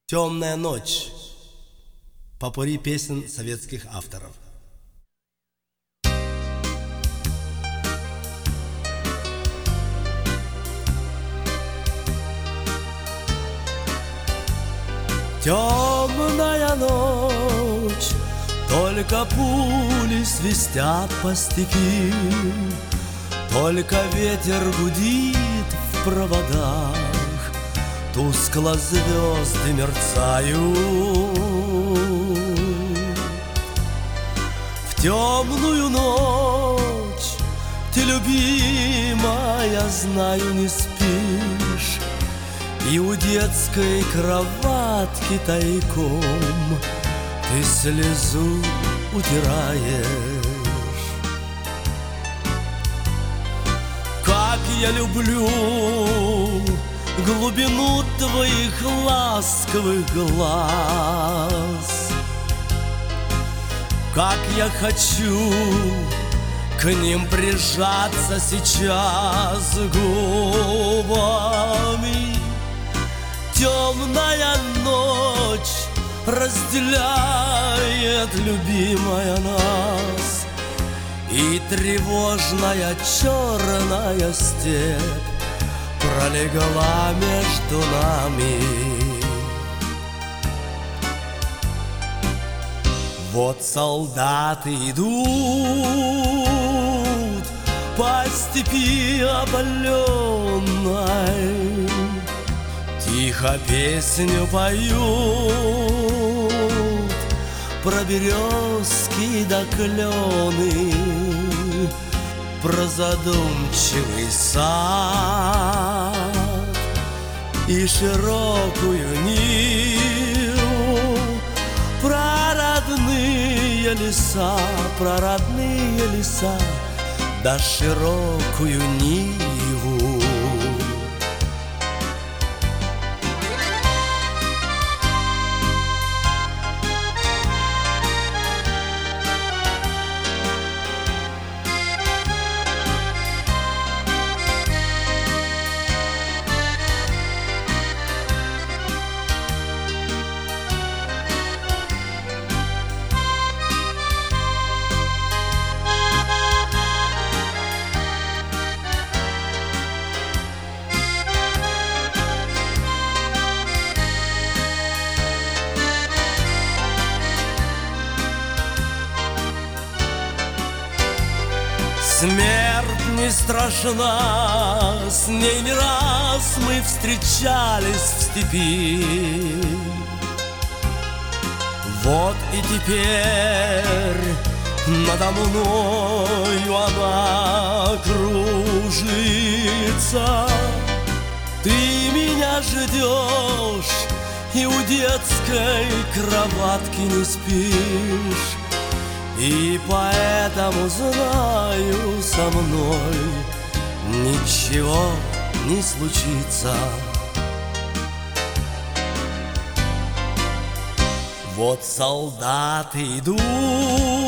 «Темная ночь». Попурри песен советских авторов. Темная ночь, только пули свистят по степи, только ветер гудит в проводах, тускло звезды мерцают. В темную ночь ты, любимая, знаю, не спишь, и у детской кроватки тайком ты слезу утираешь. Как я люблю глубину твоих ласковых глаз, как я хочу к ним прижаться сейчас губами. Темная ночь разделяет, любимая, нас, и тревожная черная степь пролегла между нами. Вот солдаты идут по степи оболенной, тихо песню поют про березки да клены, про задумчивый сад и широкую Ниву, про родные леса, да широкую Ниву. Смерть не страшна, с ней не раз мы встречались в степи. Вот и теперь надо мною она кружится. Ты меня ждешь и у детской кроватки не спишь, и поэтому знаю, со мной ничего не случится. Вот солдаты идут